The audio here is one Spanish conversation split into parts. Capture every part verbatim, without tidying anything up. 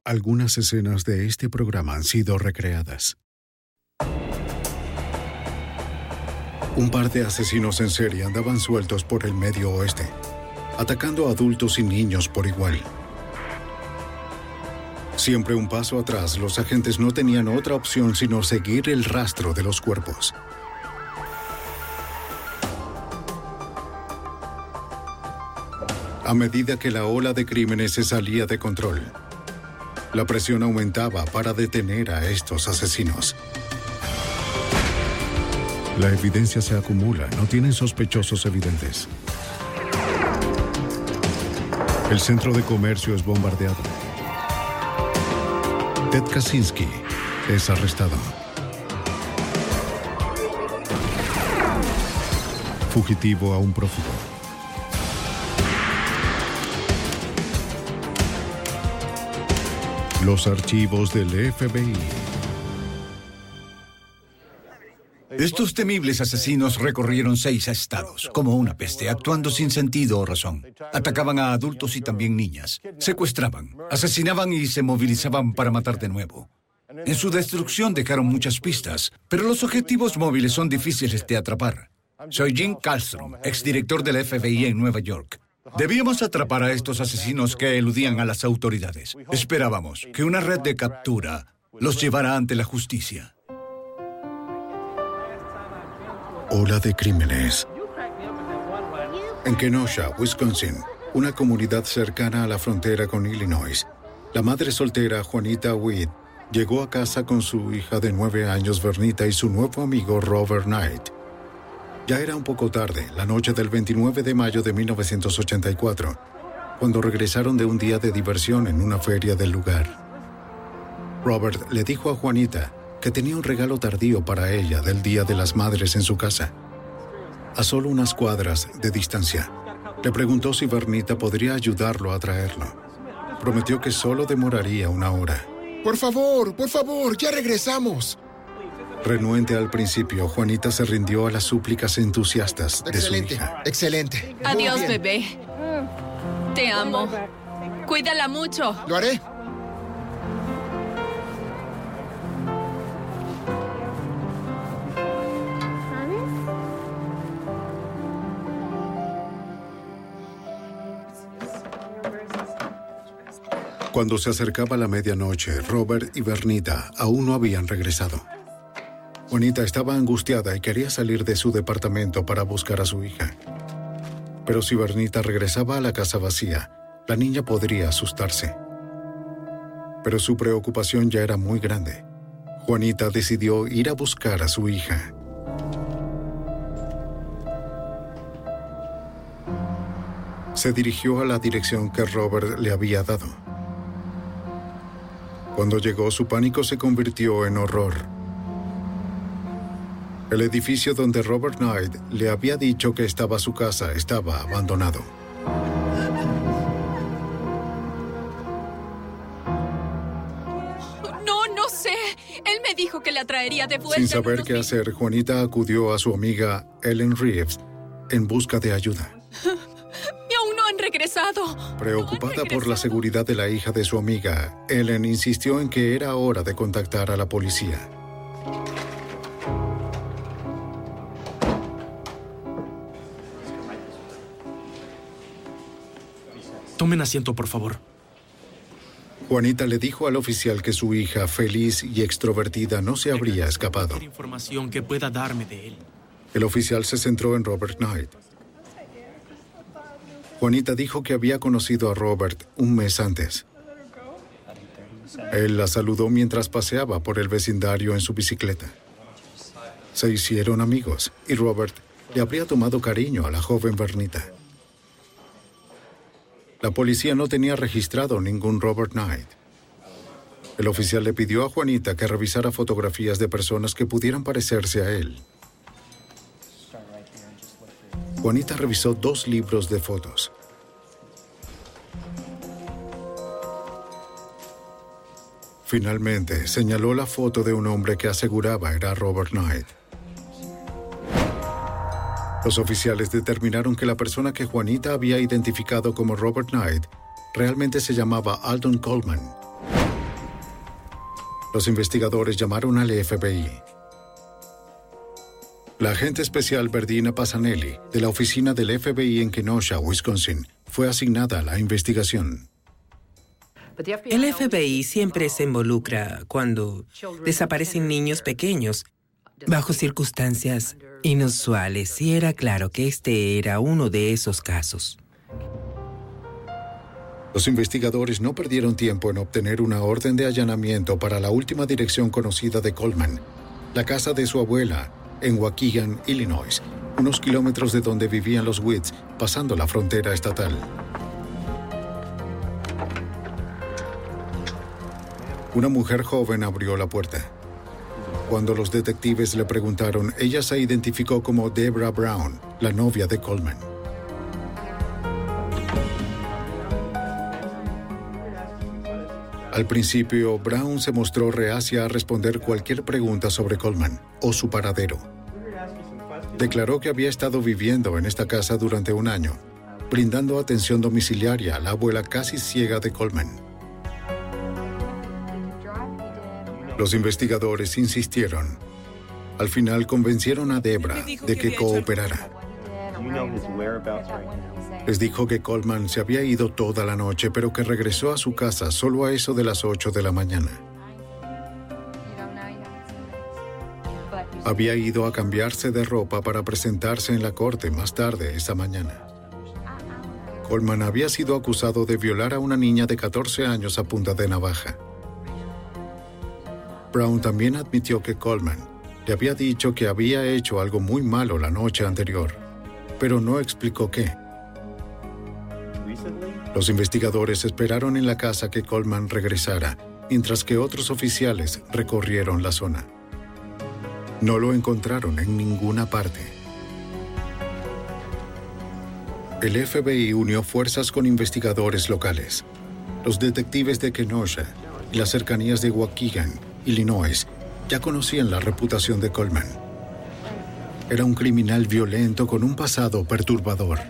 Algunas escenas de este programa han sido recreadas. Un par de asesinos en serie andaban sueltos por el medio oeste, atacando a adultos y niños por igual. Siempre un paso atrás, los agentes no tenían otra opción sino seguir el rastro de los cuerpos. A medida que la ola de crímenes se salía de control, la presión aumentaba para detener a estos asesinos. La evidencia se acumula, no tienen sospechosos evidentes. El centro de comercio es bombardeado. Ted Kaczynski es arrestado. Fugitivo a un prófugo. Los archivos del F B I. Estos temibles asesinos recorrieron seis estados, como una peste, actuando sin sentido o razón. Atacaban a adultos y también niñas. Secuestraban, asesinaban y se movilizaban para matar de nuevo. En su destrucción dejaron muchas pistas, pero los objetivos móviles son difíciles de atrapar. Soy Jim Kallstrom, exdirector del F B I en Nueva York. Debíamos atrapar a estos asesinos que eludían a las autoridades. Esperábamos que una red de captura los llevara ante la justicia. Ola de crímenes. En Kenosha, Wisconsin, una comunidad cercana a la frontera con Illinois, la madre soltera Juanita Witt llegó a casa con su hija de nueve años, Vernita, y su nuevo amigo Robert Knight. Ya era un poco tarde, la noche del veintinueve de mayo de mil novecientos ochenta y cuatro, cuando regresaron de un día de diversión en una feria del lugar. Robert le dijo a Juanita que tenía un regalo tardío para ella del Día de las Madres en su casa, a solo unas cuadras de distancia. Le preguntó si Vernita podría ayudarlo a traerlo. Prometió que solo demoraría una hora. Por favor, por favor, ya regresamos. Renuente al principio, Juanita se rindió a las súplicas entusiastas de su hija. Excelente, excelente. Adiós, bebé. Te amo. Cuídala mucho. Lo haré. Cuando se acercaba la medianoche, Robert y Vernita aún no habían regresado. Juanita estaba angustiada y quería salir de su departamento para buscar a su hija. Pero si Vernita regresaba a la casa vacía, la niña podría asustarse. Pero su preocupación ya era muy grande. Juanita decidió ir a buscar a su hija. Se dirigió a la dirección que Robert le había dado. Cuando llegó, su pánico se convirtió en horror. El edificio donde Robert Knight le había dicho que estaba su casa estaba abandonado. No, no sé. Él me dijo que la traería de vuelta. Sin saber qué hacer, Juanita acudió a su amiga Ellen Reeves en busca de ayuda. Y aún no han regresado. Preocupada No han regresado. por la seguridad de la hija de su amiga, Ellen insistió en que era hora de contactar a la policía. Tomen asiento, por favor. Juanita le dijo al oficial que su hija, feliz y extrovertida, no se habría escapado. Cualquier información que pueda darme de él. El oficial se centró en Robert Knight. Juanita dijo que había conocido a Robert un mes antes. Él la saludó mientras paseaba por el vecindario en su bicicleta. Se hicieron amigos y Robert le habría tomado cariño a la joven Vernita. La policía no tenía registrado ningún Robert Knight. El oficial le pidió a Juanita que revisara fotografías de personas que pudieran parecerse a él. Juanita revisó dos libros de fotos. Finalmente, señaló la foto de un hombre que aseguraba era Robert Knight. Los oficiales determinaron que la persona que Juanita había identificado como Robert Knight realmente se llamaba Alton Coleman. Los investigadores llamaron al F B I. La agente especial Verdina Passanelli, de la oficina del F B I en Kenosha, Wisconsin, fue asignada a la investigación. El F B I siempre se involucra cuando desaparecen niños pequeños bajo circunstancias inusuales, y era claro que este era uno de esos casos. Los investigadores no perdieron tiempo en obtener una orden de allanamiento para la última dirección conocida de Coleman, la casa de su abuela, en Waukegan, Illinois, unos kilómetros de donde vivían los Witts, pasando la frontera estatal. Una mujer joven abrió la puerta. Cuando los detectives le preguntaron, ella se identificó como Deborah Brown, la novia de Coleman. Al principio, Brown se mostró reacia a responder cualquier pregunta sobre Coleman o su paradero. Declaró que había estado viviendo en esta casa durante un año, brindando atención domiciliaria a la abuela casi ciega de Coleman. Los investigadores insistieron. Al final convencieron a Deborah de que cooperara. Les dijo que Coleman se había ido toda la noche, pero que regresó a su casa solo a eso de las ocho de la mañana. Había ido a cambiarse de ropa para presentarse en la corte más tarde esa mañana. Coleman había sido acusado de violar a una niña de catorce años a punta de navaja. Brown también admitió que Coleman le había dicho que había hecho algo muy malo la noche anterior, pero no explicó qué. Los investigadores esperaron en la casa que Coleman regresara, mientras que otros oficiales recorrieron la zona. No lo encontraron en ninguna parte. El F B I unió fuerzas con investigadores locales. Los detectives de Kenosha y las cercanías de Waukegan, Illinois, ya conocían la reputación de Coleman. Era un criminal violento con un pasado perturbador.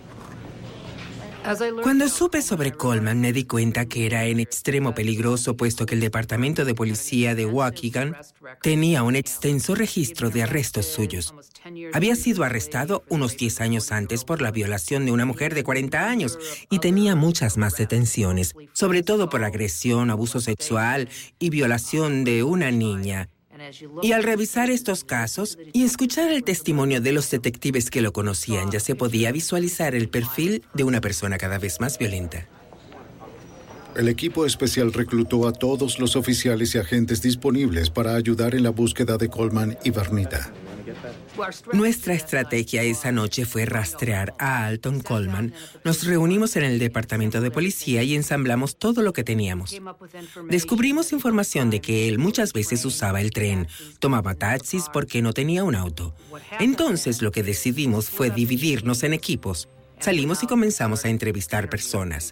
Cuando supe sobre Coleman, me di cuenta que era en extremo peligroso, puesto que el Departamento de Policía de Waukegan tenía un extenso registro de arrestos suyos. Había sido arrestado unos diez años antes por la violación de una mujer de cuarenta años y tenía muchas más detenciones, sobre todo por agresión, abuso sexual y violación de una niña. Y al revisar estos casos y escuchar el testimonio de los detectives que lo conocían, ya se podía visualizar el perfil de una persona cada vez más violenta. El equipo especial reclutó a todos los oficiales y agentes disponibles para ayudar en la búsqueda de Coleman y Vernita. Nuestra estrategia esa noche fue rastrear a Alton Coleman. Nos reunimos en el departamento de policía y ensamblamos todo lo que teníamos. Descubrimos información de que él muchas veces usaba el tren, tomaba taxis porque no tenía un auto. Entonces lo que decidimos fue dividirnos en equipos. Salimos y comenzamos a entrevistar personas.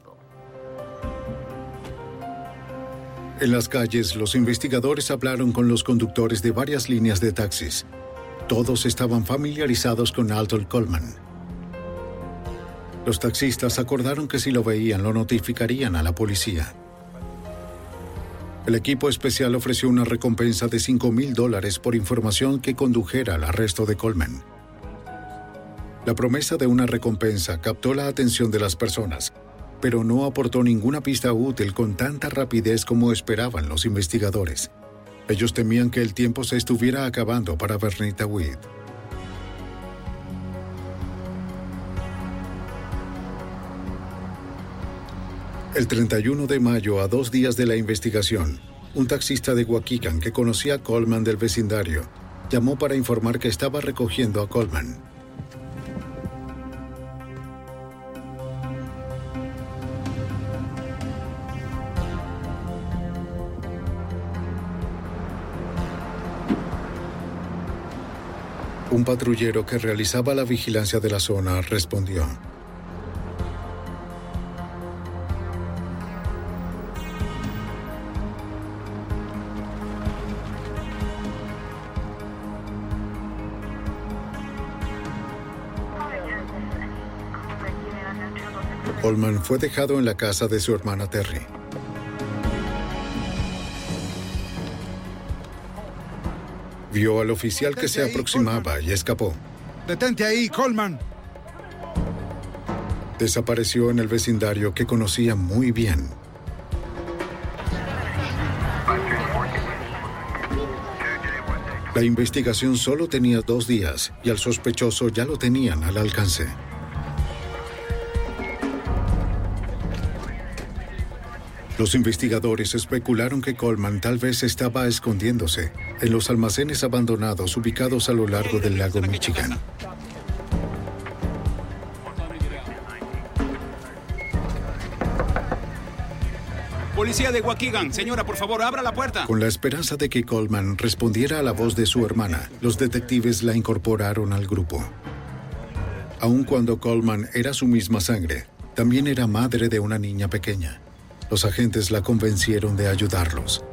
En las calles, los investigadores hablaron con los conductores de varias líneas de taxis. Todos estaban familiarizados con Alton Coleman. Los taxistas acordaron que si lo veían, lo notificarían a la policía. El equipo especial ofreció una recompensa de cinco mil dólares por información que condujera al arresto de Coleman. La promesa de una recompensa captó la atención de las personas, pero no aportó ninguna pista útil con tanta rapidez como esperaban los investigadores. Ellos temían que el tiempo se estuviera acabando para Vernita Witt. El treinta y uno de mayo, a dos días de la investigación, un taxista de Waukegan que conocía a Coleman del vecindario llamó para informar que estaba recogiendo a Coleman. Un patrullero que realizaba la vigilancia de la zona respondió. Coleman fue dejado en la casa de su hermana Terry. Vio al oficial que se aproximaba y escapó. ¡Detente ahí, Coleman! Desapareció en el vecindario que conocía muy bien. La investigación solo tenía dos días y al sospechoso ya lo tenían al alcance. Los investigadores especularon que Coleman tal vez estaba escondiéndose en los almacenes abandonados ubicados a lo largo del lago Michigan. Policía de Waukegan, señora, por favor, abra la puerta. Con la esperanza de que Coleman respondiera a la voz de su hermana, los detectives la incorporaron al grupo. Aun cuando Coleman era su misma sangre, también era madre de una niña pequeña. Los agentes la convencieron de ayudarlos.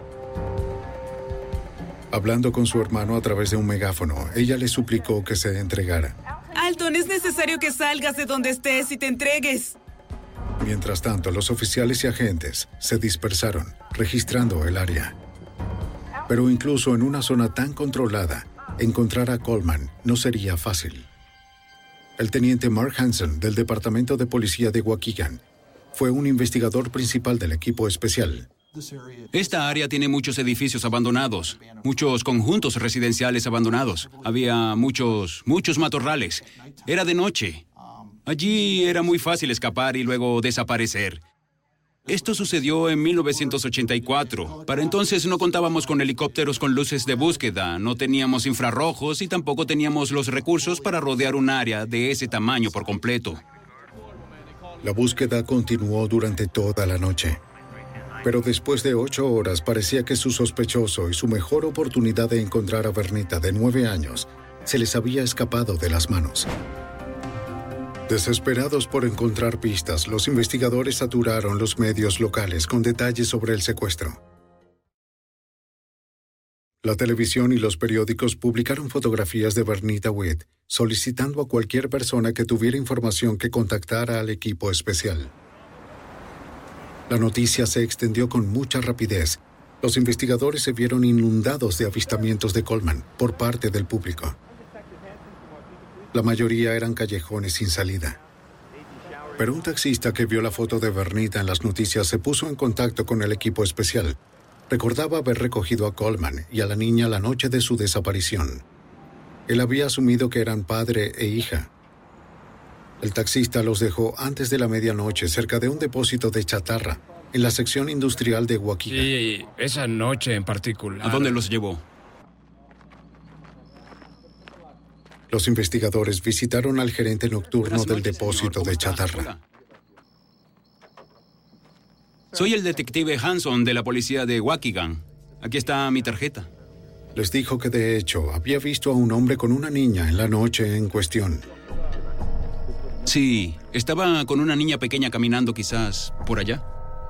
Hablando con su hermano a través de un megáfono, ella le suplicó que se entregara. Alton, es necesario que salgas de donde estés y te entregues. Mientras tanto, los oficiales y agentes se dispersaron, registrando el área. Pero incluso en una zona tan controlada, encontrar a Coleman no sería fácil. El teniente Mark Hansen, del Departamento de Policía de Waukegan, fue un investigador principal del equipo especial. Esta área tiene muchos edificios abandonados, muchos conjuntos residenciales abandonados. Había muchos, muchos matorrales. Era de noche. Allí era muy fácil escapar y luego desaparecer. Esto sucedió en mil novecientos ochenta y cuatro. Para entonces no contábamos con helicópteros con luces de búsqueda, no teníamos infrarrojos y tampoco teníamos los recursos para rodear un área de ese tamaño por completo. La búsqueda continuó durante toda la noche. Pero después de ocho horas parecía que su sospechoso y su mejor oportunidad de encontrar a Vernita, de nueve años, se les había escapado de las manos. Desesperados por encontrar pistas, los investigadores saturaron los medios locales con detalles sobre el secuestro. La televisión y los periódicos publicaron fotografías de Vernita Witt, solicitando a cualquier persona que tuviera información que contactara al equipo especial. La noticia se extendió con mucha rapidez. Los investigadores se vieron inundados de avistamientos de Coleman por parte del público. La mayoría eran callejones sin salida. Pero un taxista que vio la foto de Vernita en las noticias se puso en contacto con el equipo especial. Recordaba haber recogido a Coleman y a la niña la noche de su desaparición. Él había asumido que eran padre e hija. El taxista los dejó antes de la medianoche cerca de un depósito de chatarra en la sección industrial de Waukegan. Sí, esa noche en particular. ¿A dónde los llevó? Los investigadores visitaron al gerente nocturno Buenas del noches, depósito señor. de ¿Cómo está? chatarra. Hola. Soy el detective Hanson de la policía de Waukegan. Aquí está mi tarjeta. Les dijo que de hecho había visto a un hombre con una niña en la noche en cuestión. Sí, estaba con una niña pequeña caminando quizás por allá.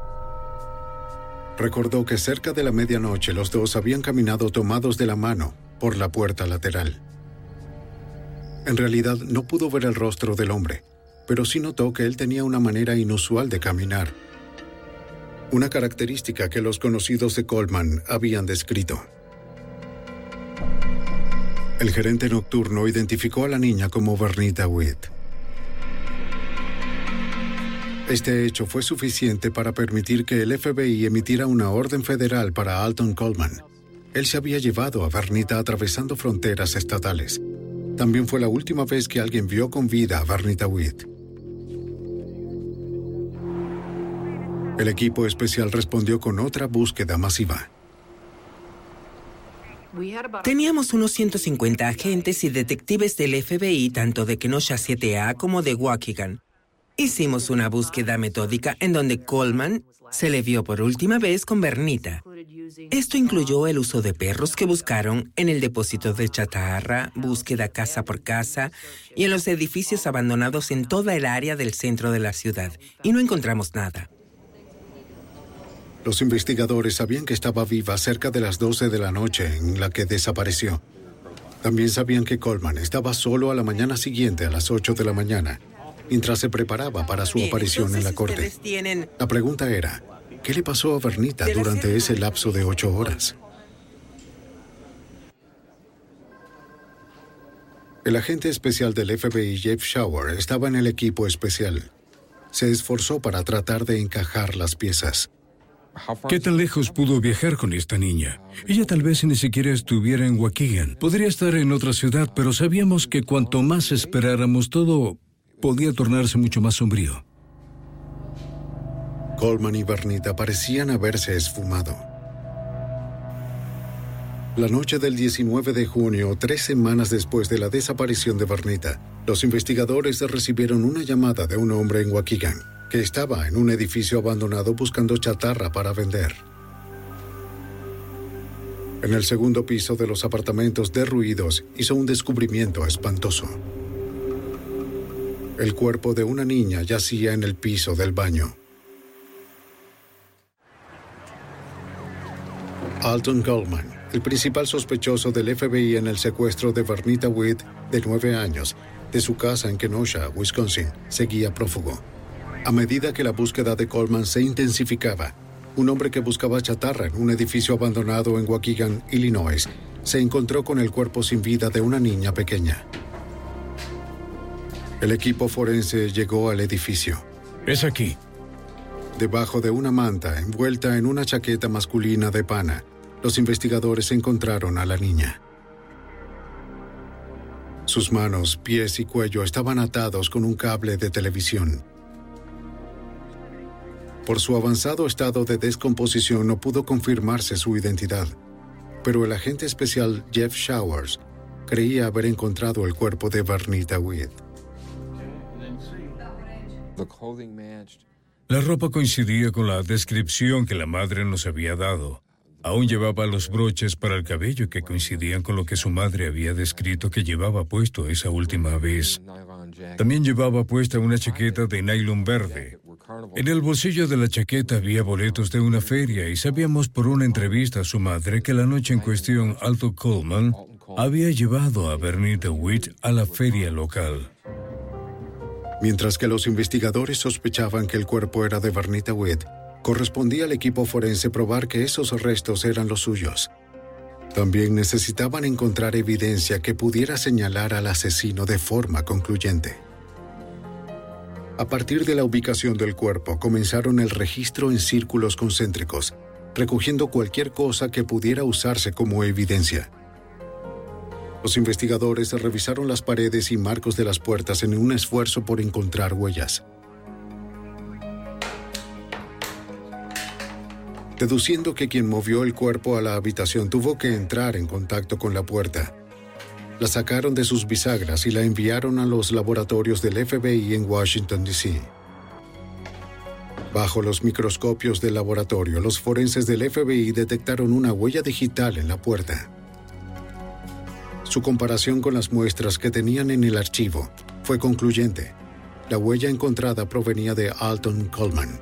Recordó que cerca de la medianoche los dos habían caminado tomados de la mano por la puerta lateral. En realidad no pudo ver el rostro del hombre, pero sí notó que él tenía una manera inusual de caminar. Una característica que los conocidos de Coleman habían descrito. El gerente nocturno identificó a la niña como Vernita Witt. Este hecho fue suficiente para permitir que el F B I emitiera una orden federal para Alton Coleman. Él se había llevado a Vernita atravesando fronteras estatales. También fue la última vez que alguien vio con vida a Vernita Witt. El equipo especial respondió con otra búsqueda masiva. Teníamos unos ciento cincuenta agentes y detectives del F B I, tanto de Kenosha siete A como de Waukegan. Hicimos una búsqueda metódica en donde Coleman se le vio por última vez con Vernita. Esto incluyó el uso de perros que buscaron en el depósito de chatarra, búsqueda casa por casa y en los edificios abandonados en toda el área del centro de la ciudad, y no encontramos nada. Los investigadores sabían que estaba viva cerca de las doce de la noche en la que desapareció. También sabían que Coleman estaba solo a la mañana siguiente a las ocho de la mañana, mientras se preparaba para su Bien, aparición en la corte. ustedes tienen... La pregunta era, ¿qué le pasó a Vernita durante ese lapso de ocho horas? El agente especial del F B I, Jeff Shower, estaba en el equipo especial. Se esforzó para tratar de encajar las piezas. ¿Qué tan lejos pudo viajar con esta niña? Ella tal vez ni siquiera estuviera en Waukegan. Podría estar en otra ciudad, pero sabíamos que cuanto más esperáramos, todo podía tornarse mucho más sombrío. Coleman y Vernita parecían haberse esfumado. La noche del diecinueve de junio, tres semanas después de la desaparición de Vernita, los investigadores recibieron una llamada de un hombre en Waukegan, que estaba en un edificio abandonado buscando chatarra para vender. En el segundo piso de los apartamentos derruidos hizo un descubrimiento espantoso. El cuerpo de una niña yacía en el piso del baño. Alton Coleman, el principal sospechoso del F B I en el secuestro de Vernita Witt, de nueve años, de su casa en Kenosha, Wisconsin, seguía prófugo. A medida que la búsqueda de Coleman se intensificaba, un hombre que buscaba chatarra en un edificio abandonado en Waukegan, Illinois, se encontró con el cuerpo sin vida de una niña pequeña. El equipo forense llegó al edificio. Es aquí. Debajo de una manta, envuelta en una chaqueta masculina de pana, los investigadores encontraron a la niña. Sus manos, pies y cuello estaban atados con un cable de televisión. Por su avanzado estado de descomposición no pudo confirmarse su identidad, pero el agente especial Jeff Showers creía haber encontrado el cuerpo de Vernita Witt. La ropa coincidía con la descripción que la madre nos había dado. Aún llevaba los broches para el cabello que coincidían con lo que su madre había descrito que llevaba puesto esa última vez. También llevaba puesta una chaqueta de nylon verde. En el bolsillo de la chaqueta había boletos de una feria y sabíamos por una entrevista a su madre que la noche en cuestión Alton Coleman había llevado a Vernita Witt a la feria local. Mientras que los investigadores sospechaban que el cuerpo era de Vernita Witt, correspondía al equipo forense probar que esos restos eran los suyos. También necesitaban encontrar evidencia que pudiera señalar al asesino de forma concluyente. A partir de la ubicación del cuerpo, comenzaron el registro en círculos concéntricos, recogiendo cualquier cosa que pudiera usarse como evidencia. Los investigadores revisaron las paredes y marcos de las puertas en un esfuerzo por encontrar huellas. Deduciendo que quien movió el cuerpo a la habitación tuvo que entrar en contacto con la puerta, la sacaron de sus bisagras y la enviaron a los laboratorios del F B I en Washington, D C Bajo los microscopios del laboratorio, los forenses del F B I detectaron una huella digital en la puerta. Su comparación con las muestras que tenían en el archivo fue concluyente. La huella encontrada provenía de Alton Coleman.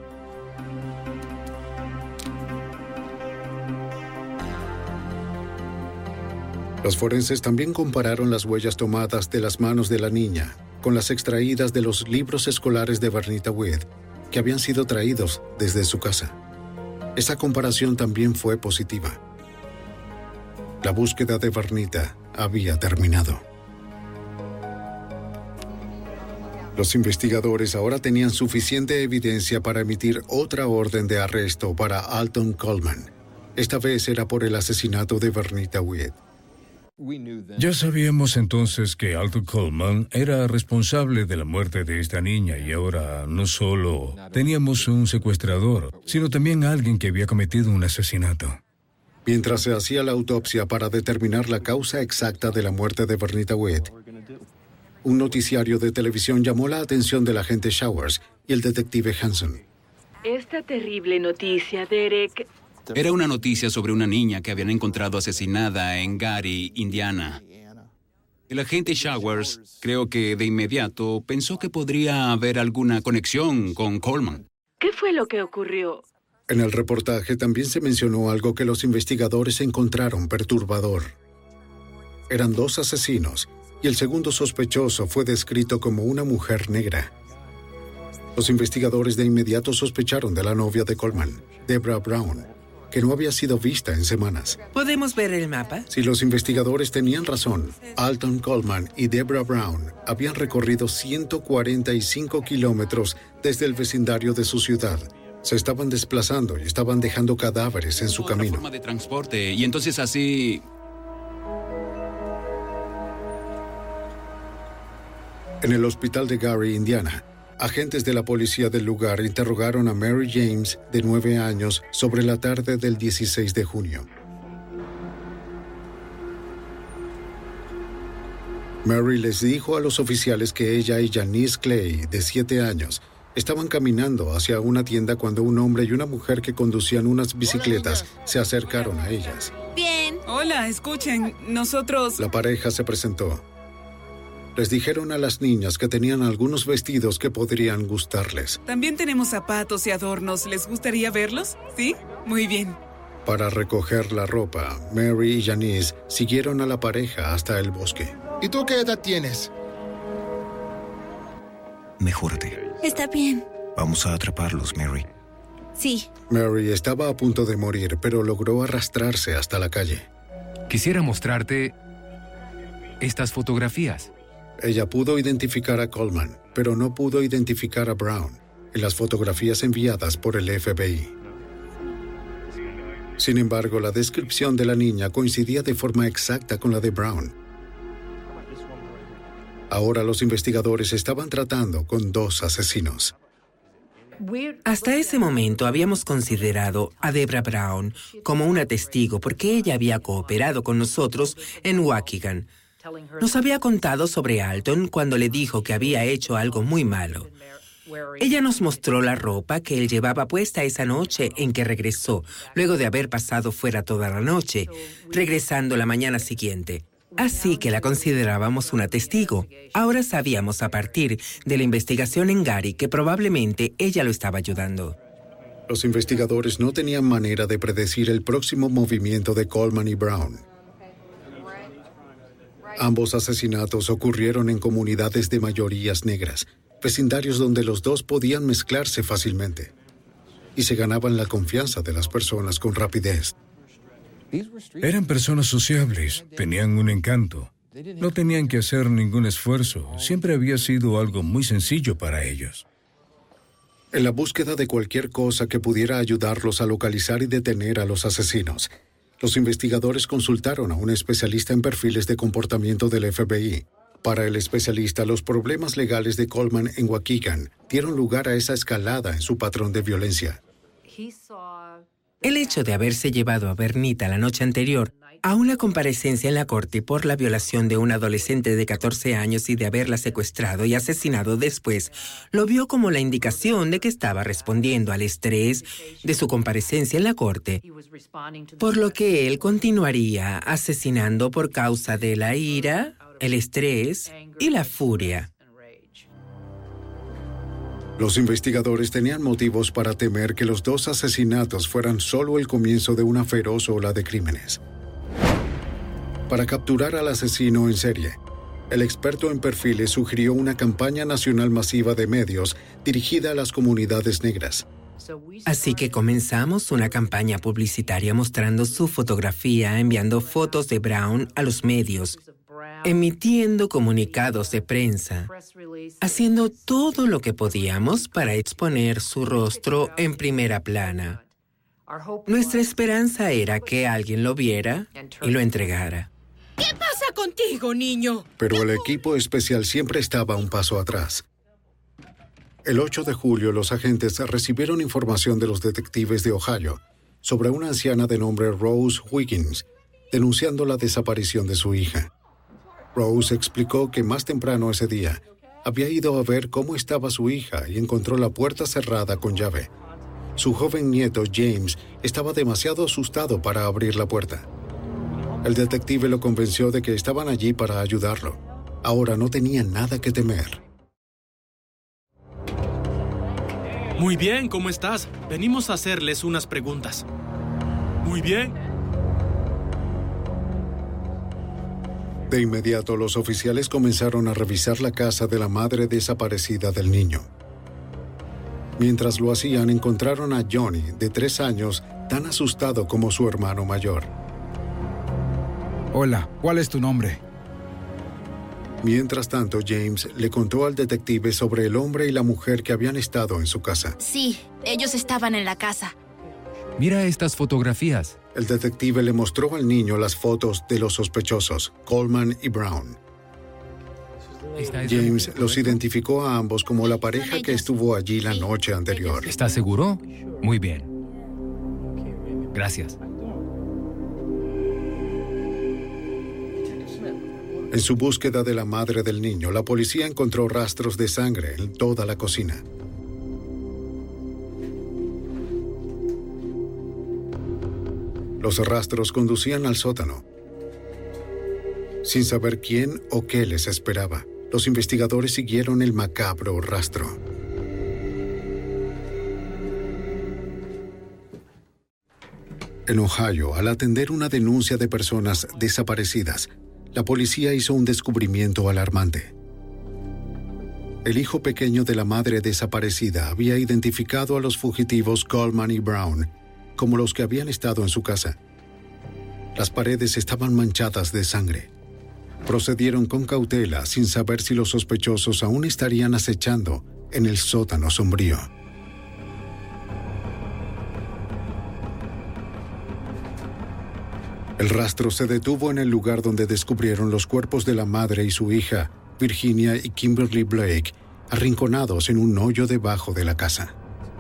Los forenses también compararon las huellas tomadas de las manos de la niña con las extraídas de los libros escolares de Vernita Witt, que habían sido traídos desde su casa. Esa comparación también fue positiva. La búsqueda de Vernita había terminado. Los investigadores ahora tenían suficiente evidencia para emitir otra orden de arresto para Alton Coleman. Esta vez era por el asesinato de Vernita Witt. Ya sabíamos entonces que Alton Coleman era responsable de la muerte de esta niña y ahora no solo teníamos un secuestrador, sino también alguien que había cometido un asesinato. Mientras se hacía la autopsia para determinar la causa exacta de la muerte de Vernita Witt, un noticiario de televisión llamó la atención del agente Showers y el detective Hanson. Esta terrible noticia, Derek... Era una noticia sobre una niña que habían encontrado asesinada en Gary, Indiana. El agente Showers, creo que de inmediato, pensó que podría haber alguna conexión con Coleman. ¿Qué fue lo que ocurrió? En el reportaje también se mencionó algo que los investigadores encontraron perturbador. Eran dos asesinos, y el segundo sospechoso fue descrito como una mujer negra. Los investigadores de inmediato sospecharon de la novia de Coleman, Deborah Brown. que no había sido vista en semanas. ¿Podemos ver el mapa? Si los investigadores tenían razón, Alton Coleman y Deborah Brown habían recorrido ciento cuarenta y cinco kilómetros desde el vecindario de su ciudad. Se estaban desplazando y estaban dejando cadáveres en su camino. Forma de transporte, y entonces así... En el hospital de Gary, Indiana, agentes de la policía del lugar interrogaron a Mary James, de nueve años, sobre la tarde del dieciséis de junio. Mary les dijo a los oficiales que ella y Janice Clay, de siete años, estaban caminando hacia una tienda cuando un hombre y una mujer que conducían unas bicicletas se acercaron a ellas. Bien. Hola, escuchen, nosotros... La pareja se presentó. Les dijeron a las niñas que tenían algunos vestidos que podrían gustarles. También tenemos zapatos y adornos. ¿Les gustaría verlos? ¿Sí? Muy bien. Para recoger la ropa, Mary y Janice siguieron a la pareja hasta el bosque. ¿Y tú qué edad tienes? Mejórate. Está bien. Vamos a atraparlos, Mary. Sí. Mary estaba a punto de morir, pero logró arrastrarse hasta la calle. Quisiera mostrarte estas fotografías. Ella pudo identificar a Coleman, pero no pudo identificar a Brown en las fotografías enviadas por el F B I. Sin embargo, la descripción de la niña coincidía de forma exacta con la de Brown. Ahora los investigadores estaban tratando con dos asesinos. Hasta ese momento habíamos considerado a Deborah Brown como una testigo porque ella había cooperado con nosotros en Waukegan. Nos había contado sobre Alton cuando le dijo que había hecho algo muy malo. Ella nos mostró la ropa que él llevaba puesta esa noche en que regresó, luego de haber pasado fuera toda la noche, regresando la mañana siguiente. Así que la considerábamos una testigo. Ahora sabíamos a partir de la investigación en Gary que probablemente ella lo estaba ayudando. Los investigadores no tenían manera de predecir el próximo movimiento de Coleman y Brown. Ambos asesinatos ocurrieron en comunidades de mayorías negras, vecindarios donde los dos podían mezclarse fácilmente y se ganaban la confianza de las personas con rapidez. Eran personas sociables, tenían un encanto. No tenían que hacer ningún esfuerzo, siempre había sido algo muy sencillo para ellos. En la búsqueda de cualquier cosa que pudiera ayudarlos a localizar y detener a los asesinos, los investigadores consultaron a un especialista en perfiles de comportamiento del F B I. Para el especialista, los problemas legales de Coleman en Waukegan dieron lugar a esa escalada en su patrón de violencia. El hecho de haberse llevado a Bernita la noche anterior a una comparecencia en la corte por la violación de una adolescente de catorce años y de haberla secuestrado y asesinado después, lo vio como la indicación de que estaba respondiendo al estrés de su comparecencia en la corte, por lo que él continuaría asesinando por causa de la ira, el estrés y la furia. Los investigadores tenían motivos para temer que los dos asesinatos fueran solo el comienzo de una feroz ola de crímenes. Para capturar al asesino en serie, el experto en perfiles sugirió una campaña nacional masiva de medios dirigida a las comunidades negras. Así que comenzamos una campaña publicitaria mostrando su fotografía, enviando fotos de Brown a los medios, emitiendo comunicados de prensa, haciendo todo lo que podíamos para exponer su rostro en primera plana. Nuestra esperanza era que alguien lo viera y lo entregara. ¿Qué pasa contigo, niño? Pero el equipo especial siempre estaba un paso atrás. El ocho de julio, los agentes recibieron información de los detectives de Ohio sobre una anciana de nombre Rose Wiggins, denunciando la desaparición de su hija. Rose explicó que más temprano ese día había ido a ver cómo estaba su hija y encontró la puerta cerrada con llave. Su joven nieto, James, estaba demasiado asustado para abrir la puerta. El detective lo convenció de que estaban allí para ayudarlo. Ahora no tenía nada que temer. Muy bien, ¿cómo estás? Venimos a hacerles unas preguntas. Muy bien. De inmediato, los oficiales comenzaron a revisar la casa de la madre desaparecida del niño. Mientras lo hacían, encontraron a Johnny, de tres años, tan asustado como su hermano mayor. Hola, ¿cuál es tu nombre? Mientras tanto, James le contó al detective sobre el hombre y la mujer que habían estado en su casa. Sí, ellos estaban en la casa. Mira estas fotografías. El detective le mostró al niño las fotos de los sospechosos, Coleman y Brown. James los identificó a ambos como la pareja que estuvo allí la noche anterior. ¿Estás seguro? Muy bien. Gracias. En su búsqueda de la madre del niño, la policía encontró rastros de sangre en toda la cocina. Los rastros conducían al sótano. Sin saber quién o qué les esperaba, los investigadores siguieron el macabro rastro. En Ohio, al atender una denuncia de personas desaparecidas, la policía hizo un descubrimiento alarmante. El hijo pequeño de la madre desaparecida había identificado a los fugitivos Coleman y Brown como los que habían estado en su casa. Las paredes estaban manchadas de sangre. Procedieron con cautela sin saber si los sospechosos aún estarían acechando en el sótano sombrío. El rastro se detuvo en el lugar donde descubrieron los cuerpos de la madre y su hija, Virginia y Kimberly Blake, arrinconados en un hoyo debajo de la casa.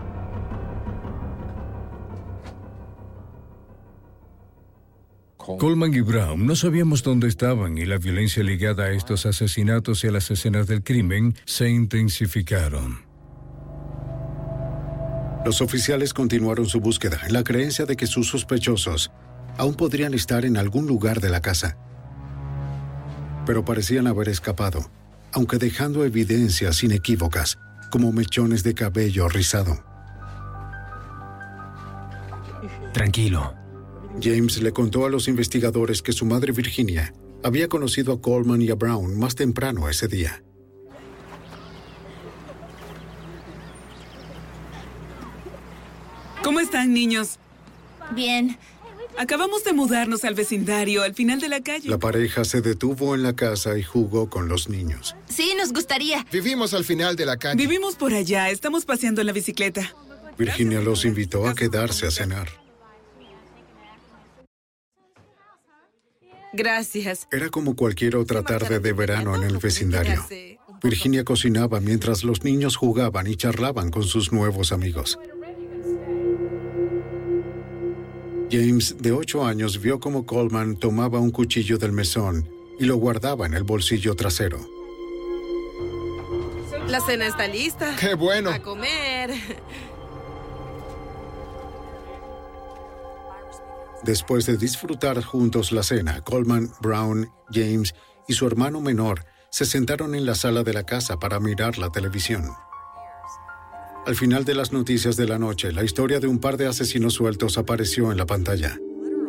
Coleman y Brown no sabíamos dónde estaban y la violencia ligada a estos asesinatos y a las escenas del crimen se intensificaron. Los oficiales continuaron su búsqueda en la creencia de que sus sospechosos aún podrían estar en algún lugar de la casa. Pero parecían haber escapado, aunque dejando evidencias inequívocas, como mechones de cabello rizado. Tranquilo. James le contó a los investigadores que su madre Virginia había conocido a Coleman y a Brown más temprano ese día. ¿Cómo están, niños? Bien. Acabamos de mudarnos al vecindario, al final de la calle. La pareja se detuvo en la casa y jugó con los niños. Sí, nos gustaría. Vivimos al final de la calle. Vivimos por allá, estamos paseando en la bicicleta. Virginia los invitó a quedarse a cenar. Gracias. Era como cualquier otra tarde de verano en el vecindario. Virginia cocinaba mientras los niños jugaban y charlaban con sus nuevos amigos. James, de ocho años, vio cómo Coleman tomaba un cuchillo del mesón y lo guardaba en el bolsillo trasero. La cena está lista. ¡Qué bueno! A comer. Después de disfrutar juntos la cena, Coleman, Brown, James y su hermano menor se sentaron en la sala de la casa para mirar la televisión. Al final de las noticias de la noche, la historia de un par de asesinos sueltos apareció en la pantalla.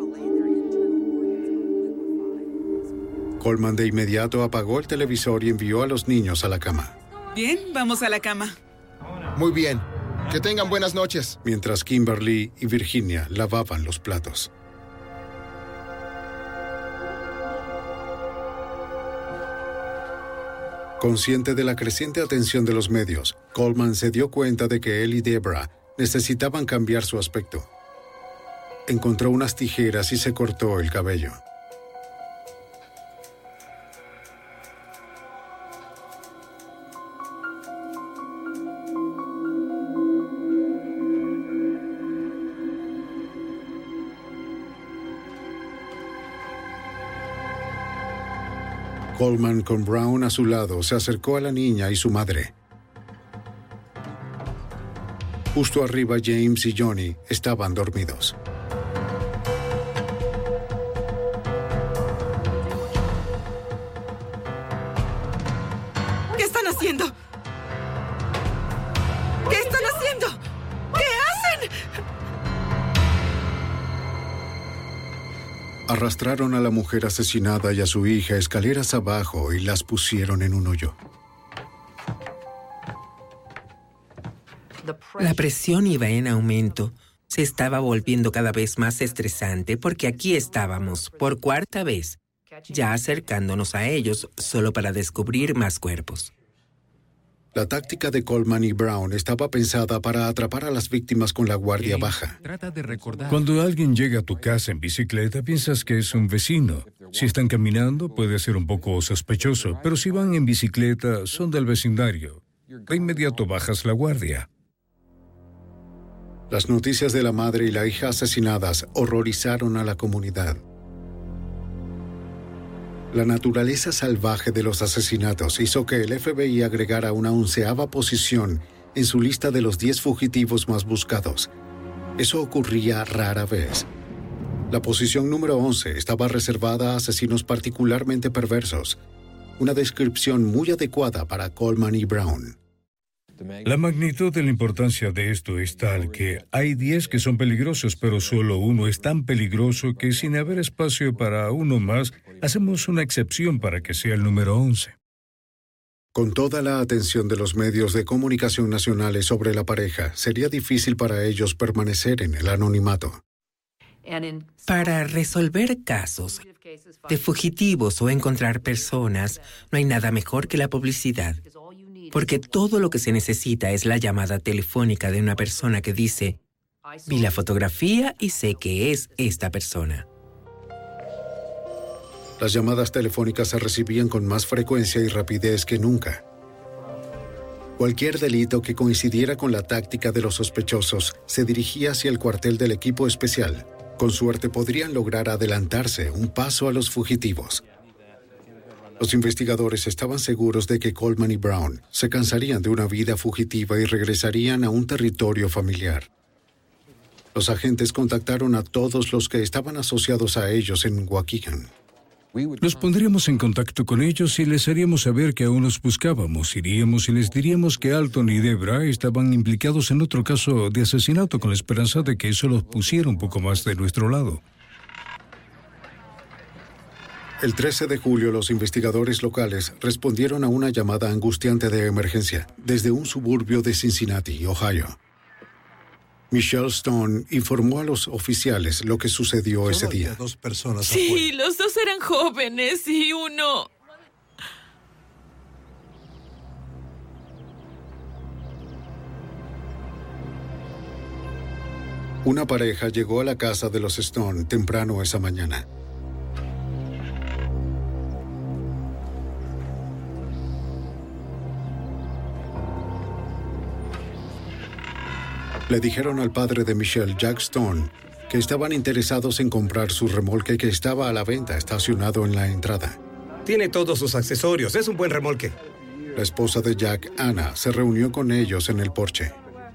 Coleman de inmediato apagó el televisor y envió a los niños a la cama. Bien, vamos a la cama. Muy bien. Que tengan buenas noches. Mientras Kimberly y Virginia lavaban los platos. Consciente de la creciente atención de los medios, Coleman se dio cuenta de que él y Deborah necesitaban cambiar su aspecto. Encontró unas tijeras y se cortó el cabello. Coleman, con Brown a su lado, se acercó a la niña y su madre. Justo arriba, James y Johnny estaban dormidos. ¿Qué están haciendo? ¿Qué están haciendo? ¿Qué hacen? Arrastraron a la mujer asesinada y a su hija escaleras abajo y las pusieron en un hoyo. La presión iba en aumento. Se estaba volviendo cada vez más estresante porque aquí estábamos, por cuarta vez, ya acercándonos a ellos solo para descubrir más cuerpos. La táctica de Coleman y Brown estaba pensada para atrapar a las víctimas con la guardia baja. Trata de recordar. Cuando alguien llega a tu casa en bicicleta, piensas que es un vecino. Si están caminando, puede ser un poco sospechoso, pero si van en bicicleta, son del vecindario. De inmediato bajas la guardia. Las noticias de la madre y la hija asesinadas horrorizaron a la comunidad. La naturaleza salvaje de los asesinatos hizo que el F B I agregara una onceava posición en su lista de los diez fugitivos más buscados. Eso ocurría rara vez. La posición número once estaba reservada a asesinos particularmente perversos, una descripción muy adecuada para Coleman y Brown. La magnitud de la importancia de esto es tal que hay diez que son peligrosos, pero solo uno es tan peligroso que sin haber espacio para uno más, hacemos una excepción para que sea el número once. Con toda la atención de los medios de comunicación nacionales sobre la pareja, sería difícil para ellos permanecer en el anonimato. Para resolver casos de fugitivos o encontrar personas, no hay nada mejor que la publicidad. Porque todo lo que se necesita es la llamada telefónica de una persona que dice, vi la fotografía y sé que es esta persona. Las llamadas telefónicas se recibían con más frecuencia y rapidez que nunca. Cualquier delito que coincidiera con la táctica de los sospechosos se dirigía hacia el cuartel del equipo especial. Con suerte podrían lograr adelantarse un paso a los fugitivos. Los investigadores estaban seguros de que Coleman y Brown se cansarían de una vida fugitiva y regresarían a un territorio familiar. Los agentes contactaron a todos los que estaban asociados a ellos en Waukegan. Nos pondríamos en contacto con ellos y les haríamos saber que aún los buscábamos. Iríamos y les diríamos que Alton y Debra estaban implicados en otro caso de asesinato con la esperanza de que eso los pusiera un poco más de nuestro lado. El trece de julio, los investigadores locales respondieron a una llamada angustiante de emergencia desde un suburbio de Cincinnati, Ohio. Michelle Stone informó a los oficiales lo que sucedió ese día. Dos personas sí, afuera. los dos eran jóvenes y uno... Una pareja llegó a la casa de los Stone temprano esa mañana. Le dijeron al padre de Michelle, Jack Stone, que estaban interesados en comprar su remolque que estaba a la venta estacionado en la entrada. Tiene todos sus accesorios, es un buen remolque. La esposa de Jack, Anna, se reunió con ellos en el porche.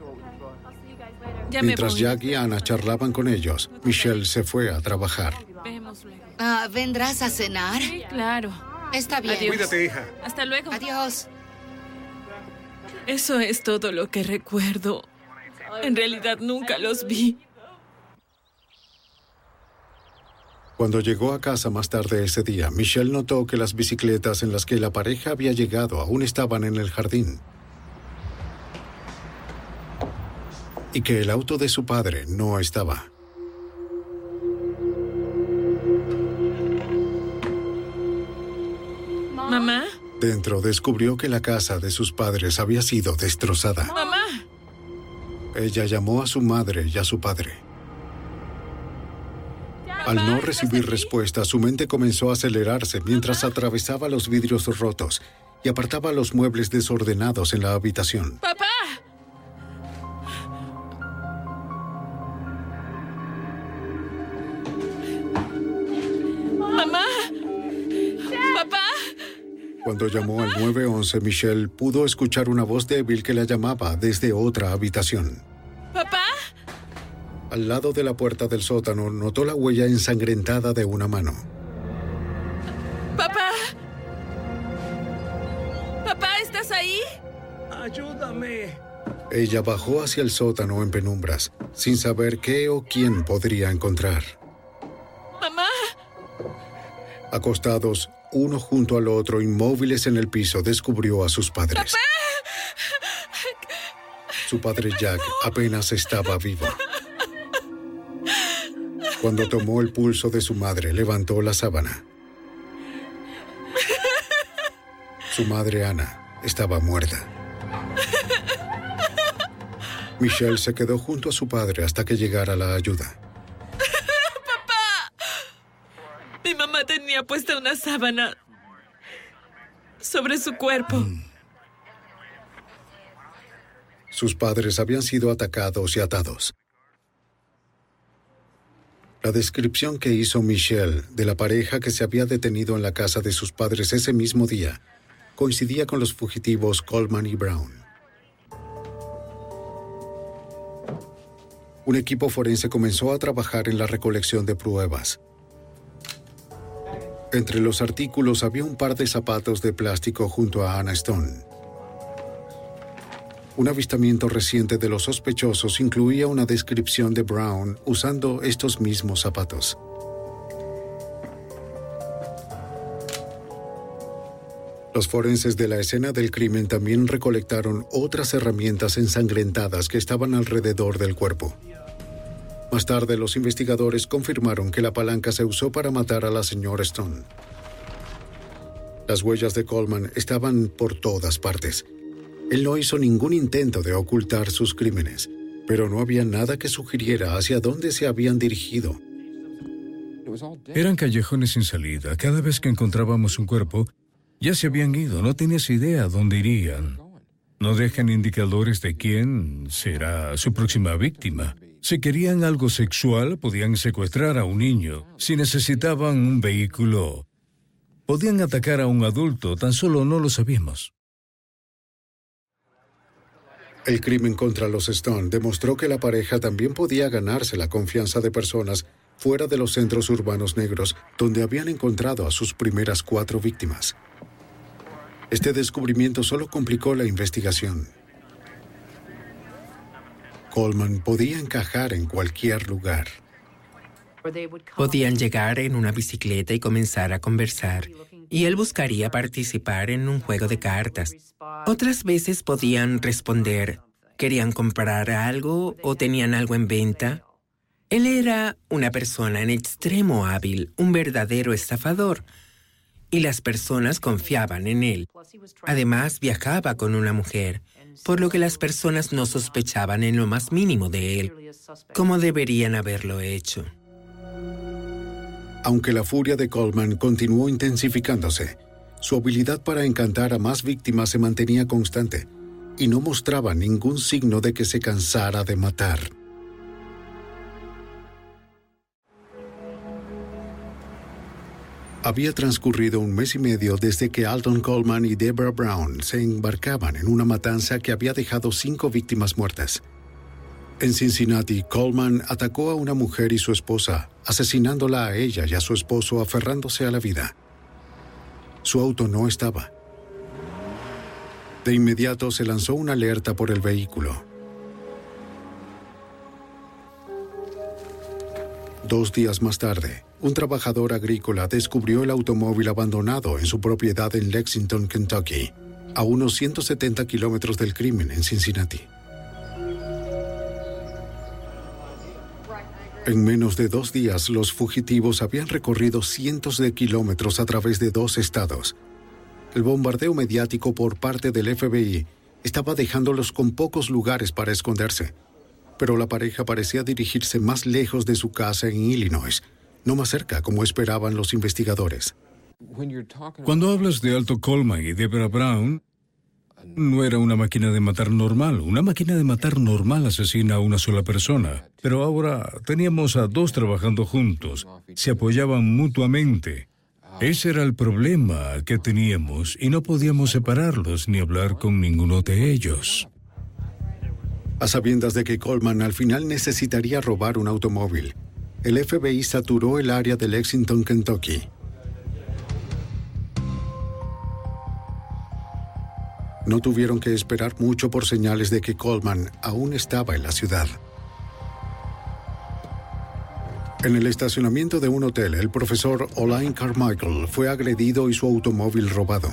Ya Mientras me voy. Jack y Anna charlaban con ellos, Michelle se fue a trabajar. Ah, ¿vendrás a cenar? Sí, claro. Está bien. Adiós. Cuídate, hija. Hasta luego. Adiós. Eso es todo lo que recuerdo. En realidad nunca los vi. Cuando llegó a casa más tarde ese día, Michelle notó que las bicicletas en las que la pareja había llegado aún estaban en el jardín. Y que el auto de su padre no estaba. ¿Mamá? Dentro descubrió que la casa de sus padres había sido destrozada. ¡Mamá! Ella llamó a su madre y a su padre. Al no recibir respuesta, su mente comenzó a acelerarse mientras atravesaba los vidrios rotos y apartaba los muebles desordenados en la habitación. ¡Papá! ¡Mamá! ¡Papá! Cuando llamó al nueve once, Michelle pudo escuchar una voz débil que la llamaba desde otra habitación. ¿Papá? Al lado de la puerta del sótano, notó la huella ensangrentada de una mano. ¡Papá! ¿Papá, estás ahí? ¡Ayúdame! Ella bajó hacia el sótano en penumbras, sin saber qué o quién podría encontrar. ¡Mamá! Acostados, uno junto al otro, inmóviles en el piso, descubrió a sus padres. ¡Papá! Su padre Jack apenas estaba vivo. Cuando tomó el pulso de su madre, levantó la sábana. Su madre, Ana, estaba muerta. Michelle se quedó junto a su padre hasta que llegara la ayuda. ¡Papá! Mi mamá tenía puesta una sábana sobre su cuerpo. Mm. Sus padres habían sido atacados y atados. La descripción que hizo Michelle de la pareja que se había detenido en la casa de sus padres ese mismo día coincidía con los fugitivos Coleman y Brown. Un equipo forense comenzó a trabajar en la recolección de pruebas. Entre los artículos había un par de zapatos de plástico junto a Anna Stone. Un avistamiento reciente de los sospechosos incluía una descripción de Brown usando estos mismos zapatos. Los forenses de la escena del crimen también recolectaron otras herramientas ensangrentadas que estaban alrededor del cuerpo. Más tarde, los investigadores confirmaron que la palanca se usó para matar a la señora Stone. Las huellas de Coleman estaban por todas partes. Él no hizo ningún intento de ocultar sus crímenes, pero no había nada que sugiriera hacia dónde se habían dirigido. Eran callejones sin salida. Cada vez que encontrábamos un cuerpo, ya se habían ido. No tenías idea dónde irían. No dejan indicadores de quién será su próxima víctima. Si querían algo sexual, podían secuestrar a un niño. Si necesitaban un vehículo, podían atacar a un adulto. Tan solo no lo sabíamos. El crimen contra los Stone demostró que la pareja también podía ganarse la confianza de personas fuera de los centros urbanos negros, donde habían encontrado a sus primeras cuatro víctimas. Este descubrimiento solo complicó la investigación. Coleman podía encajar en cualquier lugar. Podían llegar en una bicicleta y comenzar a conversar, y él buscaría participar en un juego de cartas. Otras veces podían responder, querían comprar algo o tenían algo en venta. Él era una persona en extremo hábil, un verdadero estafador, y las personas confiaban en él. Además, viajaba con una mujer, por lo que las personas no sospechaban en lo más mínimo de él, como deberían haberlo hecho. Aunque la furia de Coleman continuó intensificándose, su habilidad para encantar a más víctimas se mantenía constante y no mostraba ningún signo de que se cansara de matar. Había transcurrido un mes y medio desde que Alton Coleman y Deborah Brown se embarcaban en una matanza que había dejado cinco víctimas muertas. En Cincinnati, Coleman atacó a una mujer y su esposa, asesinándola a ella y a su esposo aferrándose a la vida. Su auto no estaba. De inmediato se lanzó una alerta por el vehículo. Dos días más tarde, un trabajador agrícola descubrió el automóvil abandonado en su propiedad en Lexington, Kentucky, a unos ciento setenta kilómetros del crimen en Cincinnati. En menos de dos días, los fugitivos habían recorrido cientos de kilómetros a través de dos estados. El bombardeo mediático por parte del F B I estaba dejándolos con pocos lugares para esconderse, pero la pareja parecía dirigirse más lejos de su casa en Illinois, no más cerca como esperaban los investigadores. Cuando hablas de Alton Coleman y Deborah Brown, no era una máquina de matar normal. Una máquina de matar normal asesina a una sola persona. Pero ahora teníamos a dos trabajando juntos. Se apoyaban mutuamente. Ese era el problema que teníamos y no podíamos separarlos ni hablar con ninguno de ellos. A sabiendas de que Coleman al final necesitaría robar un automóvil, el F B I saturó el área de Lexington, Kentucky. No tuvieron que esperar mucho por señales de que Coleman aún estaba en la ciudad. En el estacionamiento de un hotel, el profesor Oline Carmichael fue agredido y su automóvil robado.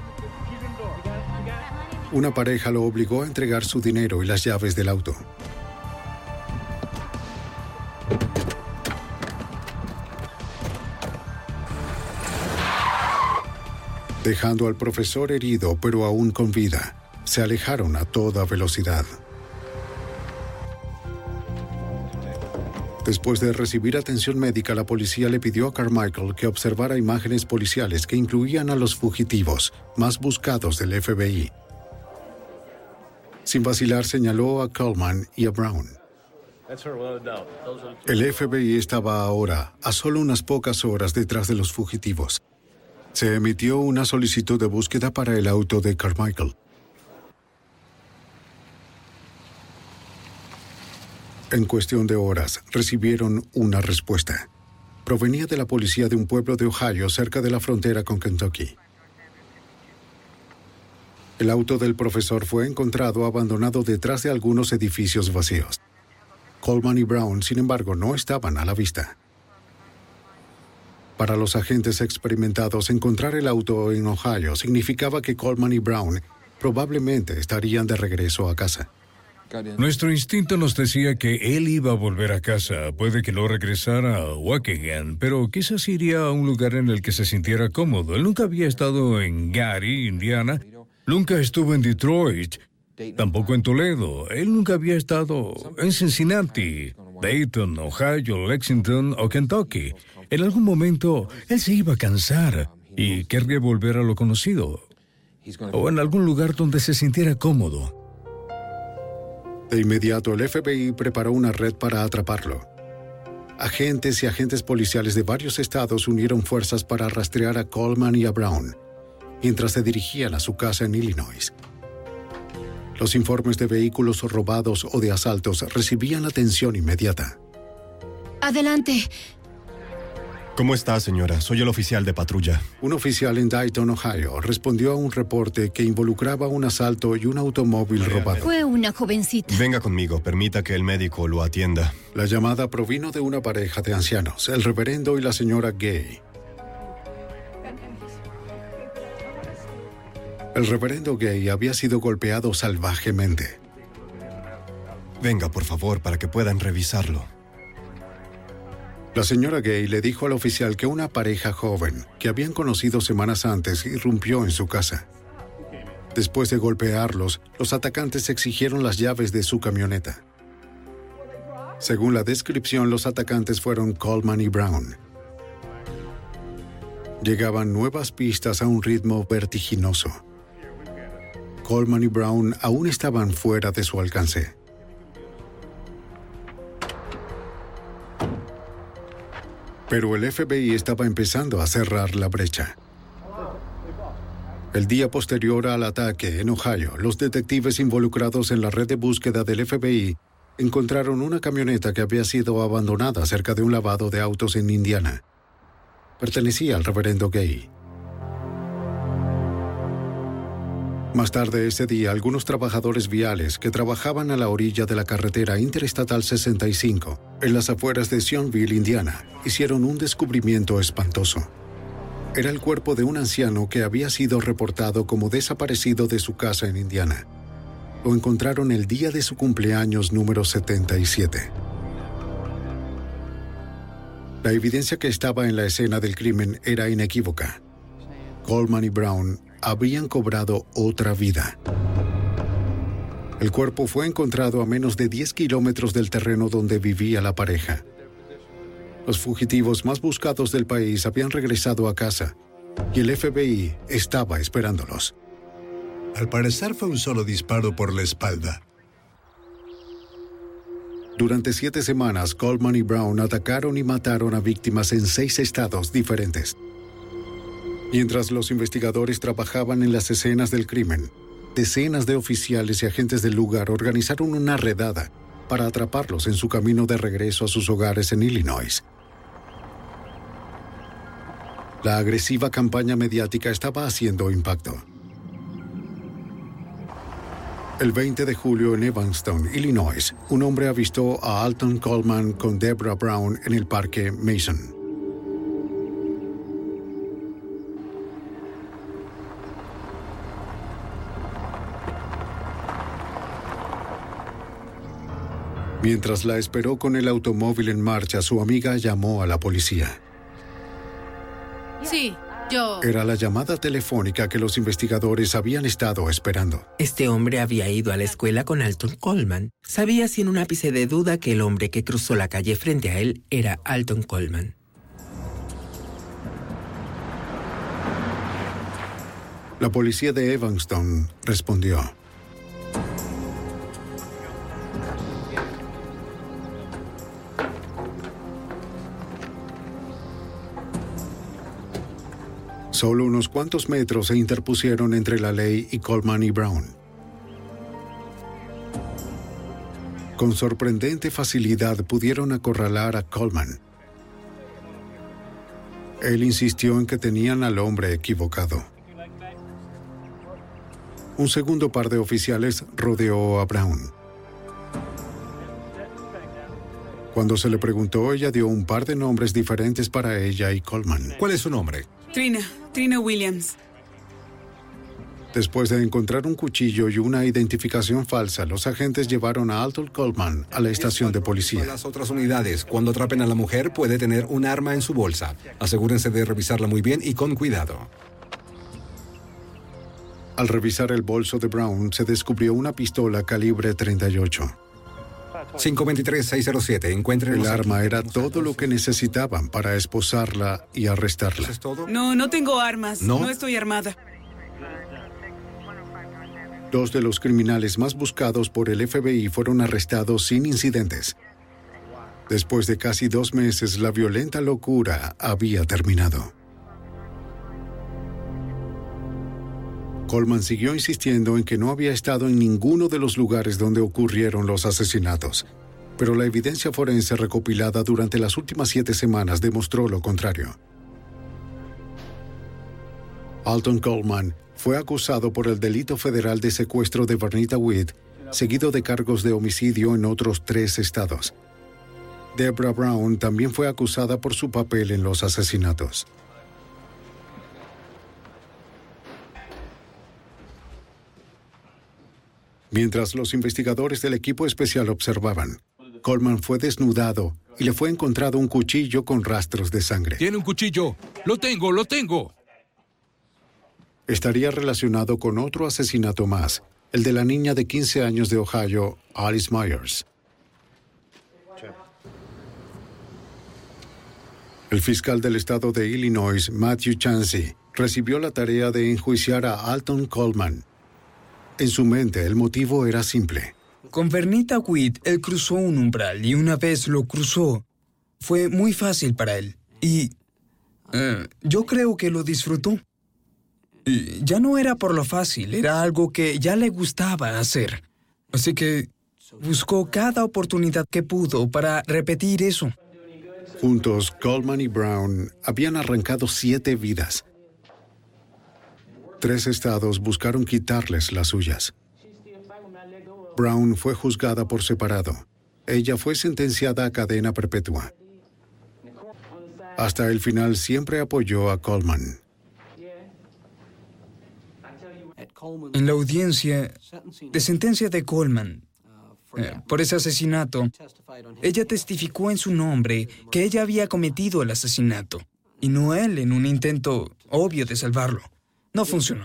Una pareja lo obligó a entregar su dinero y las llaves del auto. Dejando al profesor herido pero aún con vida, se alejaron a toda velocidad. Después de recibir atención médica, la policía le pidió a Carmichael que observara imágenes policiales que incluían a los fugitivos más buscados del F B I. Sin vacilar, señaló a Coleman y a Brown. El F B I estaba ahora a solo unas pocas horas detrás de los fugitivos. Se emitió una solicitud de búsqueda para el auto de Carmichael. En cuestión de horas, recibieron una respuesta. Provenía de la policía de un pueblo de Ohio cerca de la frontera con Kentucky. El auto del profesor fue encontrado abandonado detrás de algunos edificios vacíos. Coleman y Brown, sin embargo, no estaban a la vista. Para los agentes experimentados, encontrar el auto en Ohio significaba que Coleman y Brown probablemente estarían de regreso a casa. Nuestro instinto nos decía que él iba a volver a casa. Puede que no regresara a Waukegan, pero quizás iría a un lugar en el que se sintiera cómodo. Él nunca había estado en Gary, Indiana. Nunca estuvo en Detroit. Tampoco en Toledo. Él nunca había estado en Cincinnati, Dayton, Ohio, Lexington o Kentucky. En algún momento, él se iba a cansar y querría volver a lo conocido. O en algún lugar donde se sintiera cómodo. De inmediato, el F B I preparó una red para atraparlo. Agentes y agentes policiales de varios estados unieron fuerzas para rastrear a Coleman y a Brown, mientras se dirigían a su casa en Illinois. Los informes de vehículos robados o de asaltos recibían atención inmediata. Adelante. ¿Cómo está, señora? Soy el oficial de patrulla. Un oficial en Dayton, Ohio, respondió a un reporte que involucraba un asalto y un automóvil robado. Fue una jovencita. Venga conmigo, permita que el médico lo atienda. La llamada provino de una pareja de ancianos, el reverendo y la señora Gay. El reverendo Gay había sido golpeado salvajemente. Venga, por favor, para que puedan revisarlo. La señora Gay le dijo al oficial que una pareja joven, que habían conocido semanas antes, irrumpió en su casa. Después de golpearlos, los atacantes exigieron las llaves de su camioneta. Según la descripción, los atacantes fueron Coleman y Brown. Llegaban nuevas pistas a un ritmo vertiginoso. Coleman y Brown aún estaban fuera de su alcance. Pero el F B I estaba empezando a cerrar la brecha. El día posterior al ataque en Ohio, los detectives involucrados en la red de búsqueda del F B I encontraron una camioneta que había sido abandonada cerca de un lavado de autos en Indiana. Pertenecía al reverendo Gay. Más tarde ese día, algunos trabajadores viales que trabajaban a la orilla de la carretera Interestatal sesenta y cinco, en las afueras de Sionville, Indiana, hicieron un descubrimiento espantoso. Era el cuerpo de un anciano que había sido reportado como desaparecido de su casa en Indiana. Lo encontraron el día de su cumpleaños número setenta y siete. La evidencia que estaba en la escena del crimen era inequívoca. Coleman y Brown habían cobrado otra vida. El cuerpo fue encontrado a menos de diez kilómetros del terreno donde vivía la pareja. Los fugitivos más buscados del país habían regresado a casa y el F B I estaba esperándolos. Al parecer fue un solo disparo por la espalda. Durante siete semanas, Coleman y Brown atacaron y mataron a víctimas en seis estados diferentes. Mientras los investigadores trabajaban en las escenas del crimen, decenas de oficiales y agentes del lugar organizaron una redada para atraparlos en su camino de regreso a sus hogares en Illinois. La agresiva campaña mediática estaba haciendo impacto. El veinte de julio en Evanston, Illinois, un hombre avistó a Alton Coleman con Deborah Brown en el parque Mason. Mientras la esperó con el automóvil en marcha, su amiga llamó a la policía. Sí, Yo. Era la llamada telefónica que los investigadores habían estado esperando. Este hombre había ido a la escuela con Alton Coleman. Sabía sin un ápice de duda que el hombre que cruzó la calle frente a él era Alton Coleman. La policía de Evanston respondió. Solo unos cuantos metros se interpusieron entre la ley y Coleman y Brown. Con sorprendente facilidad pudieron acorralar a Coleman. Él insistió en que tenían al hombre equivocado. Un segundo par de oficiales rodeó a Brown. Cuando se le preguntó, ella dio un par de nombres diferentes para ella y Coleman. ¿Cuál es su nombre? Trina, Trina Williams. Después de encontrar un cuchillo y una identificación falsa, los agentes llevaron a Alton Coleman a la estación de policía. Las otras unidades, cuando atrapen a la mujer, puede tener un arma en su bolsa. Asegúrense de revisarla muy bien y con cuidado. Al revisar el bolso de Brown, se descubrió una pistola calibre treinta y ocho. cinco dos tres seis cero siete, encuentren. El arma era todo lo que necesitaban para esposarla y arrestarla. ¿Es todo? No, no tengo armas. ¿No? No estoy armada. Dos de los criminales más buscados por el F B I fueron arrestados sin incidentes. Después de casi dos meses, la violenta locura había terminado. Coleman siguió insistiendo en que no había estado en ninguno de los lugares donde ocurrieron los asesinatos, pero la evidencia forense recopilada durante las últimas siete semanas demostró lo contrario. Alton Coleman fue acusado por el delito federal de secuestro de Vernita Witt, seguido de cargos de homicidio en otros tres estados. Deborah Brown también fue acusada por su papel en los asesinatos. Mientras los investigadores del equipo especial observaban, Coleman fue desnudado y le fue encontrado un cuchillo con rastros de sangre. ¡Tiene un cuchillo! ¡Lo tengo, lo tengo! Estaría relacionado con otro asesinato más, el de la niña de quince años de Ohio, Alice Myers. El fiscal del estado de Illinois, Matthew Chansey, recibió la tarea de enjuiciar a Alton Coleman. En su mente, el motivo era simple. Con Vernita Witt, él cruzó un umbral y una vez lo cruzó, fue muy fácil para él. Y eh, yo creo que lo disfrutó. Y ya no era por lo fácil, era algo que ya le gustaba hacer. Así que buscó cada oportunidad que pudo para repetir eso. Juntos, Coleman y Brown habían arrancado siete vidas. Tres estados buscaron quitarles las suyas. Brown fue juzgada por separado. Ella fue sentenciada a cadena perpetua. Hasta el final siempre apoyó a Coleman. En la audiencia de sentencia de Coleman eh, por ese asesinato, ella testificó en su nombre que ella había cometido el asesinato y no él en un intento obvio de salvarlo. No funcionó.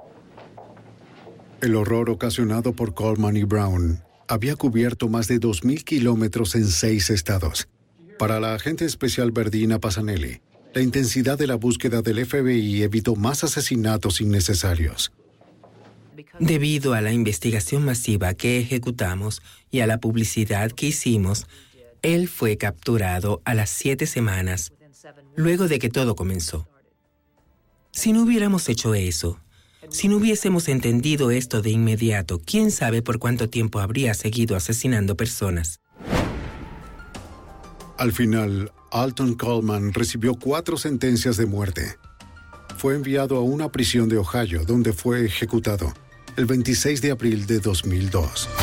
El horror ocasionado por Coleman y Brown había cubierto más de dos mil kilómetros en seis estados. Para la agente especial Verdina Pasanelli, la intensidad de la búsqueda del F B I evitó más asesinatos innecesarios. Debido a la investigación masiva que ejecutamos y a la publicidad que hicimos, él fue capturado a las siete semanas, luego de que todo comenzó. Si no hubiéramos hecho eso, si no hubiésemos entendido esto de inmediato, quién sabe por cuánto tiempo habría seguido asesinando personas. Al final, Alton Coleman recibió cuatro sentencias de muerte. Fue enviado a una prisión de Ohio, donde fue ejecutado el veintiséis de abril de dos mil dos.